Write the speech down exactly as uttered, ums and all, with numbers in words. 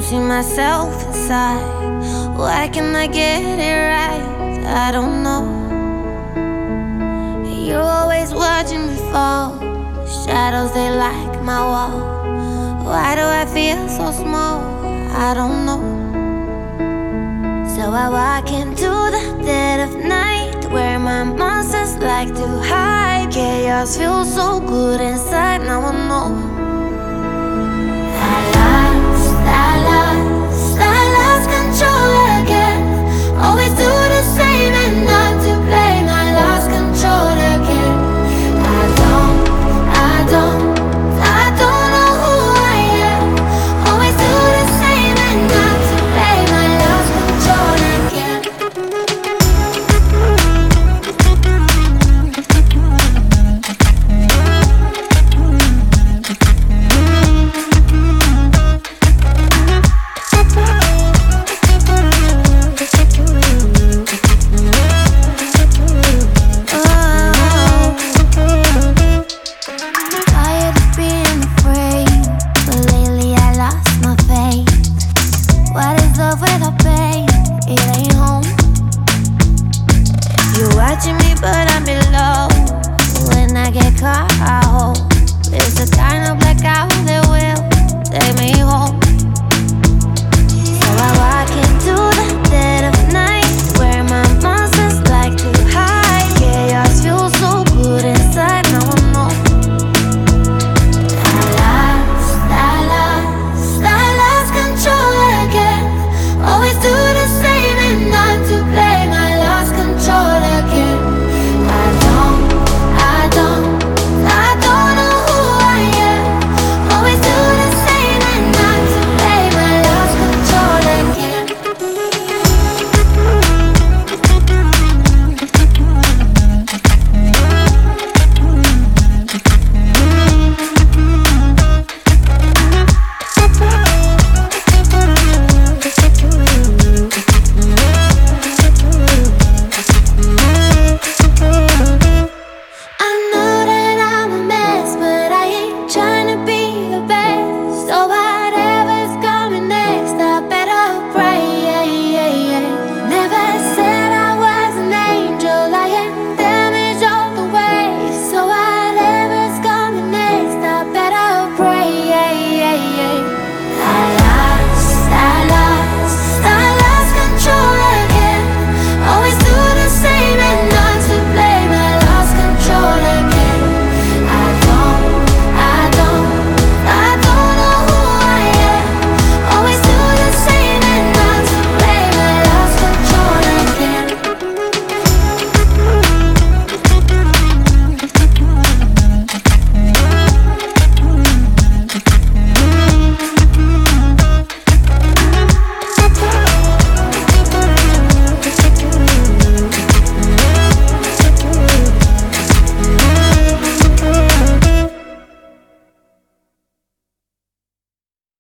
see myself inside. Why can't I get it right? I don't know. You're always watching me fall. Shadows, they like my wall. Why do I feel so small? I don't know. So I walk into the dead of night, where my monsters like to hide. Chaos feels so good inside, now I know. I lost, I lost